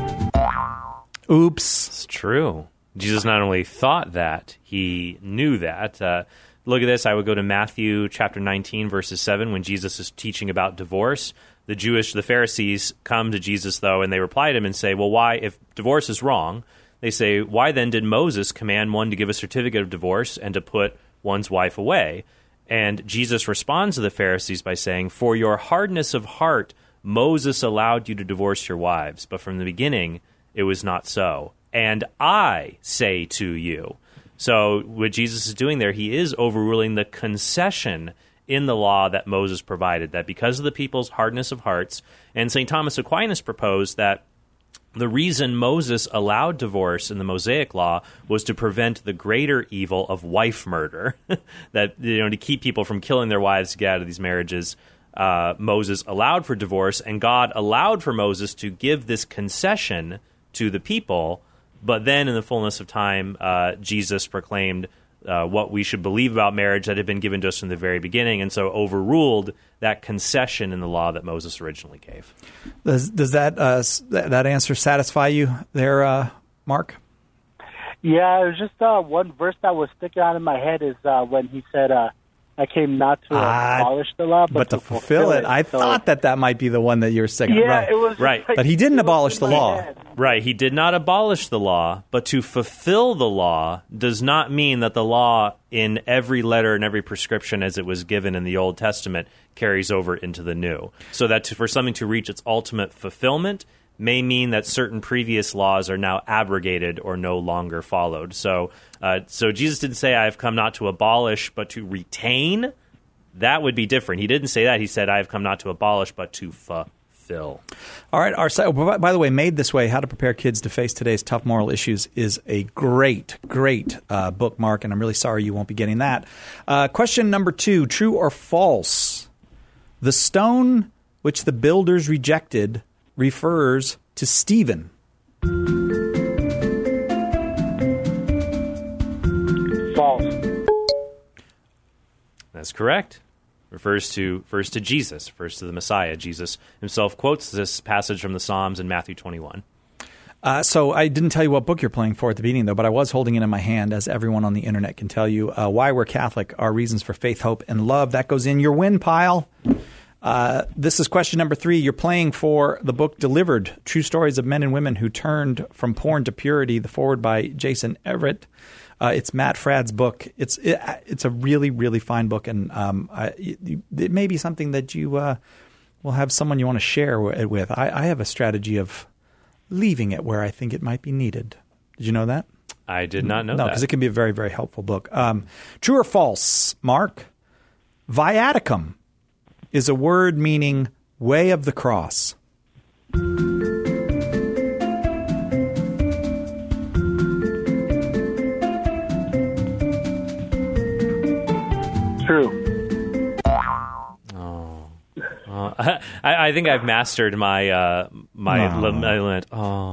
Oops. It's true. Jesus not only thought that, he knew that. Look at this. I would go to Matthew chapter 19, verses 7, when Jesus is teaching about divorce. The Pharisees come to Jesus, though, and they reply to him and say, well, why, if divorce is wrong, they say, why then did Moses command one to give a certificate of divorce and to put one's wife away? And Jesus responds to the Pharisees by saying, for your hardness of heart, Moses allowed you to divorce your wives, but from the beginning it was not so. And I say to you. So what Jesus is doing there, he is overruling the concession in the law that Moses provided, that because of the people's hardness of hearts, and St. Thomas Aquinas proposed that the reason Moses allowed divorce in the Mosaic law was to prevent the greater evil of wife murder, that to keep people from killing their wives to get out of these marriages. Moses allowed for divorce, and God allowed for Moses to give this concession to the people. But then in the fullness of time, Jesus proclaimed what we should believe about marriage that had been given to us from the very beginning, and so overruled that concession in the law that Moses originally gave. Does that answer satisfy you there, Mark? Yeah, it was just one verse that was sticking out in my head is when he said, I came not to abolish the law, but to fulfill it. I thought that might be the one that you're sticking. Yeah, right. It was right. But he didn't abolish the law. Head. Right. He did not abolish the law, but to fulfill the law does not mean that the law in every letter and every prescription as it was given in the Old Testament carries over into the New. So that for something to reach its ultimate fulfillment, may mean that certain previous laws are now abrogated or no longer followed. So Jesus didn't say, I have come not to abolish, but to retain. That would be different. He didn't say that. He said, I have come not to abolish, but to fulfill. All right. Our site, by the way, Made This Way, How to Prepare Kids to Face Today's Tough Moral Issues is a great bookmark, and I'm really sorry you won't be getting that. Question number 2, true or false? The stone which the builders rejected refers to Stephen. False. That's correct. Refers to Jesus, refers to the Messiah. Jesus himself quotes this passage from the Psalms in Matthew 21. So I didn't tell you what book you're playing for at the beginning, though, but I was holding it in my hand, as everyone on the internet can tell you. Why We're Catholic, Our Reasons for Faith, Hope, and Love. That goes in your win pile. This is question number 3. You're playing for the book Delivered, True Stories of Men and Women Who Turned from Porn to Purity, the foreword by Jason Everett. It's Matt Fradd's book. It's a really, really fine book, and it may be something that you will have someone you want to share it with. I have a strategy of leaving it where I think it might be needed. Did you know that? I did not know that. No, because it can be a very, very helpful book. True or false, Mark? Viaticum is a word meaning way of the cross. True. I think I've mastered my limit.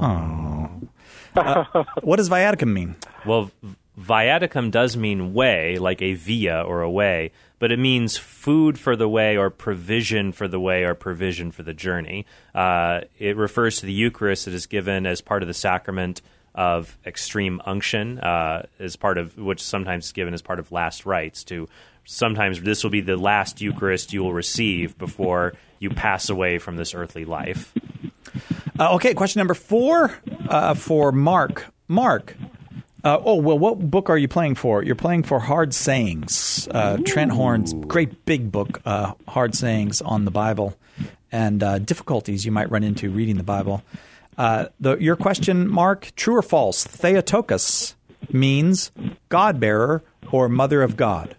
What does viaticum mean? Well, viaticum does mean way, like a via or a way, but it means food for the way or provision for the way or provision for the journey. It refers to the Eucharist that is given as part of the sacrament of extreme unction, as part of which sometimes is given as part of last rites. Sometimes this will be the last Eucharist you will receive before you pass away from this earthly life. Okay, question number 4 for Mark. Mark, what book are you playing for? You're playing for Hard Sayings, Trent Horn's great big book, Hard Sayings on the Bible, and difficulties you might run into reading the Bible. Your question, Mark, true or false? Theotokos means God-bearer or mother of God.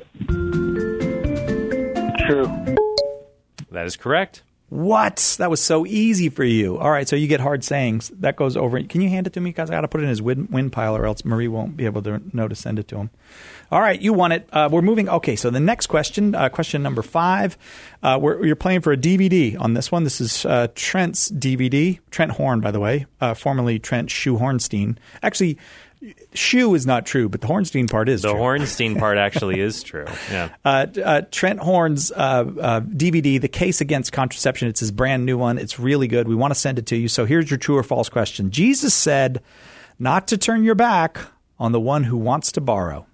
True. That is correct. What? That was so easy for you. All right, so you get Hard Sayings. That goes over. Can you hand it to me? Because I got to put it in his win pile, or else Marie won't be able to know to send it to him. All right, you won it. We're moving. Okay, so the next question, question number 5. You're playing for a DVD on this one. This is Trent's DVD. Trent Horn, by the way, formerly Trent Shoe Hornstein. Actually, Shoe is not true, but the Hornstein part is true. The Hornstein part actually is true. Yeah. Trent Horn's DVD, The Case Against Contraception. It's his brand new one. It's really good. We want to send it to you. So here's your true or false question. Jesus said not to turn your back on the one who wants to borrow.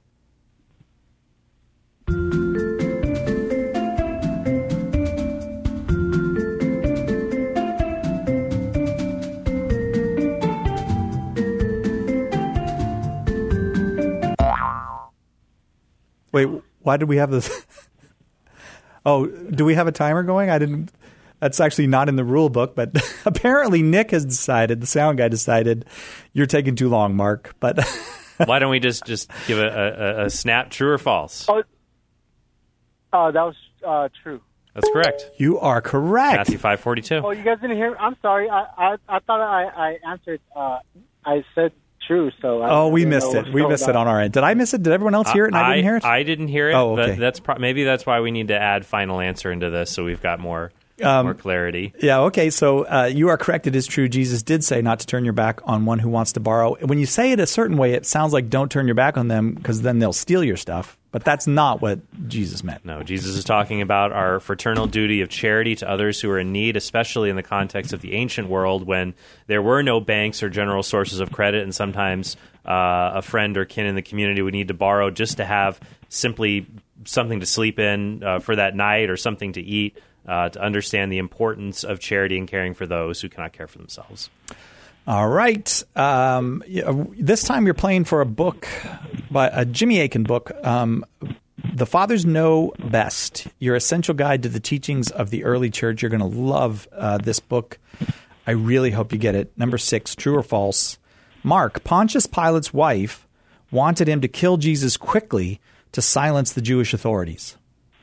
Wait, why did we have this? Oh, do we have a timer going? I didn't. That's actually not in the rule book, but apparently Nick has decided, the sound guy decided, you're taking too long, Mark. But why don't we just give a snap, true or false? That was true. That's correct. You are correct. Matthew 5:42. Oh, you guys didn't hear? I'm sorry. I thought I answered. I said true. So we missed it. We missed it on our end. Did I miss it? Did everyone else hear it and I didn't hear it? I didn't hear it. Oh, okay. But maybe that's why we need to add final answer into this, so we've got more clarity. Yeah. Okay. So you are correct. It is true. Jesus did say not to turn your back on one who wants to borrow. When you say it a certain way, it sounds like don't turn your back on them because then they'll steal your stuff. But that's not what Jesus meant. No, Jesus is talking about our fraternal duty of charity to others who are in need, especially in the context of the ancient world when there were no banks or general sources of credit, and sometimes a friend or kin in the community would need to borrow just to have simply something to sleep in for that night or something to eat, to understand the importance of charity and caring for those who cannot care for themselves. All right. This time you're playing for a book, by a Jimmy Akin book, The Fathers Know Best, Your Essential Guide to the Teachings of the Early Church. You're going to love this book. I I really hope you get it. Number 6, true or false? Mark, Pontius Pilate's wife wanted him to kill Jesus quickly to silence the Jewish authorities.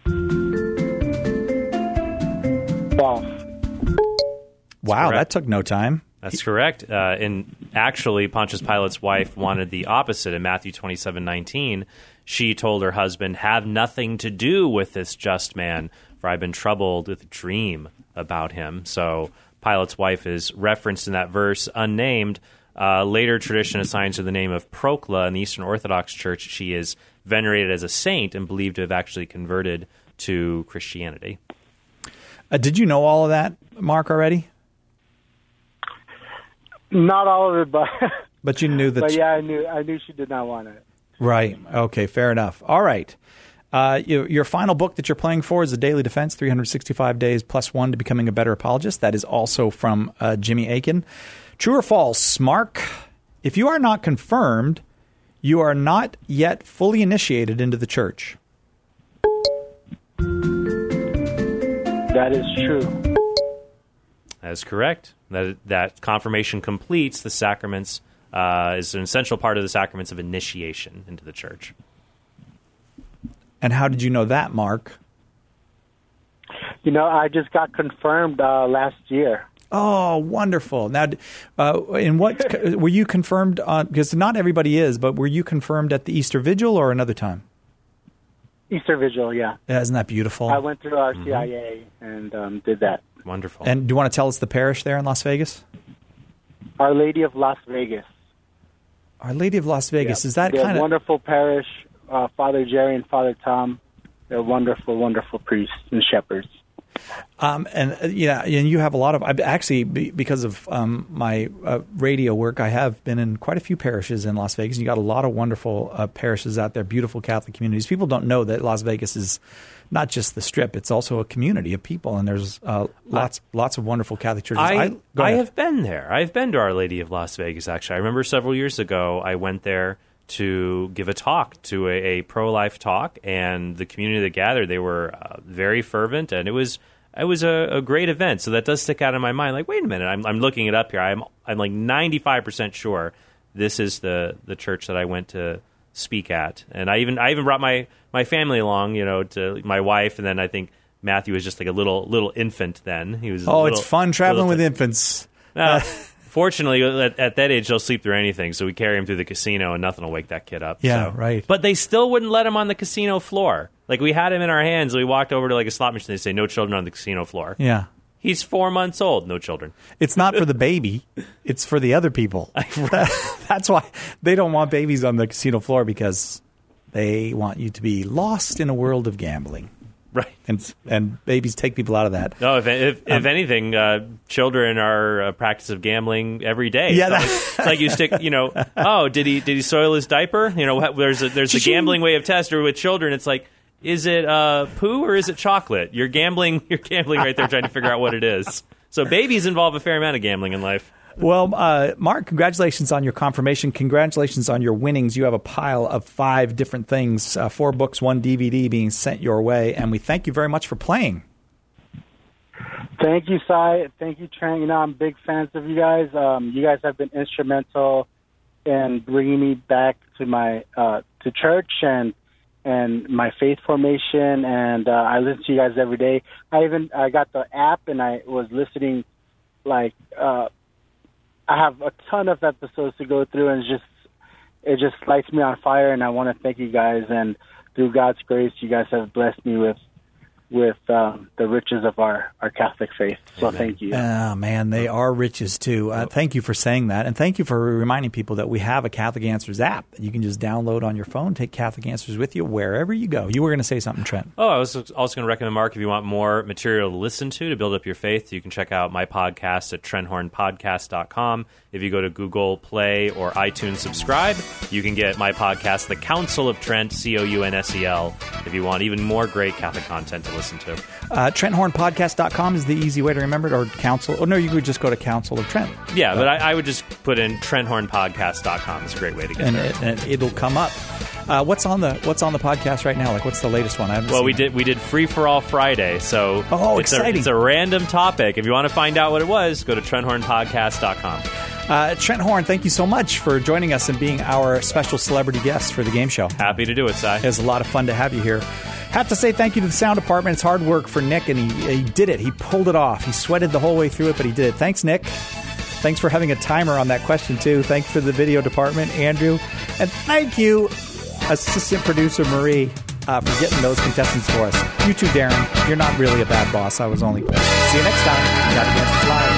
False. Wow, that took no time. That's correct. And actually, Pontius Pilate's wife wanted the opposite. In Matthew 27:19, she told her husband, "Have nothing to do with this just man, for I've been troubled with a dream about him." So Pilate's wife is referenced in that verse, unnamed. Later tradition assigns her the name of Procla. In the Eastern Orthodox Church, she is venerated as a saint and believed to have actually converted to Christianity. Did you know all of that, Mark, already? Not all of it, but you knew that. But yeah, I knew she did not want it. Right. Okay. Fair enough. All right. Your final book that you're playing for is The Daily Defense: 365 Days Plus One to Becoming a Better Apologist. That is also from Jimmy Akin. True or false, Mark? If you are not confirmed, you are not yet fully initiated into the church. That is true. That is correct. That confirmation completes the sacraments, is an essential part of the sacraments of initiation into the church. And how did you know that, Mark? I just got confirmed last year. Oh, wonderful. Now, in what were you confirmed on? Because not everybody is, but were you confirmed at the Easter Vigil or another time? Easter Vigil, yeah. Isn't that beautiful? I went through RCIA and did that. Wonderful. And do you want to tell us the parish there in Las Vegas? Our Lady of Las Vegas. Our Lady of Las Vegas. Yeah. Is that They're kind of wonderful parish? Father Jerry and Father Tom. They're wonderful, wonderful priests and shepherds. And you have a lot of. I actually, because of my radio work, I have been in quite a few parishes in Las Vegas. You got a lot of wonderful parishes out there, beautiful Catholic communities. People don't know that Las Vegas is not just the Strip; it's also a community of people, and there's lots of wonderful Catholic churches. I have been there. I've been to Our Lady of Las Vegas. Actually, I remember several years ago I went there to give a talk, to a pro-life talk, and the community that gathered, they were very fervent, and it was a great event. So that does stick out in my mind. Like, wait a minute, I'm looking it up here. I'm like 95% sure this is the church that I went to speak at, and I even brought my family along, to my wife, and then I think Matthew was just like a little infant then. He was. It's fun traveling with infants. Fortunately, at that age, they'll sleep through anything, so we carry him through the casino, and nothing will wake that kid up. Yeah, so. right. But they still wouldn't let him on the casino floor. Like, we had him in our hands, and we walked over to, like, a slot machine, and they say, no children on the casino floor. Yeah. He's 4 months old, no children. It's not for the baby. It's for the other people. That's why they don't want babies on the casino floor, because they want you to be lost in a world of gambling. Right. And babies take people out of that. No, if anything, children are a practice of gambling every day. Yeah, it's like you stick, did he soil his diaper? There's a gambling way of testing with children. It's like, is it poo or is it chocolate? You're gambling right there trying to figure out what it is. So babies involve a fair amount of gambling in life. Well, Mark, congratulations on your confirmation. Congratulations on your winnings. You have a pile of 5 different things, 4 books, 1 DVD being sent your way, and we thank you very much for playing. Thank you, Cy. Thank you, Trent. I'm big fans of you guys. You guys have been instrumental in bringing me back to my to church and my faith formation, and I listen to you guys every day. I got the app, and I was listening I have a ton of episodes to go through, and it just lights me on fire, and I want to thank you guys. And through God's grace, you guys have blessed me with the riches of our Catholic faith. So Amen. Thank you. Oh, man, they are riches, too. Thank you for saying that, and thank you for reminding people that we have a Catholic Answers app that you can just download on your phone, take Catholic Answers with you wherever you go. You were going to say something, Trent. Oh, I was also going to recommend, Mark, if you want more material to listen to build up your faith, you can check out my podcast at TrentHornPodcast.com. If you go to Google Play or iTunes subscribe, you can get my podcast, The Council of Trent, COUNSEL, if you want even more great Catholic content to listen to. TrentHornPodcast.com is the easy way to remember it, or Council. Oh, no, you could just go to Council of Trent. Yeah, but I would just put in TrentHornPodcast.com. It's a great way to get there. And it'll come up. What's on the podcast right now? Like, what's the latest one? I haven't seen we did Free for All Friday, so exciting! It's a random topic. If you want to find out what it was, go to TrentHornPodcast.com. Trent Horn, thank you so much for joining us and being our special celebrity guest for the game show. Happy to do it, Si. It was a lot of fun to have you here. Have to say thank you to the sound department. It's hard work for Nick, and he did it. He pulled it off. He sweated the whole way through it, but he did it. Thanks, Nick. Thanks for having a timer on that question, too. Thanks for the video department, Andrew. And thank you, assistant producer Marie, for getting those contestants for us. You too, Darren. You're not really a bad boss. I was only... See you next time. Got Against Live.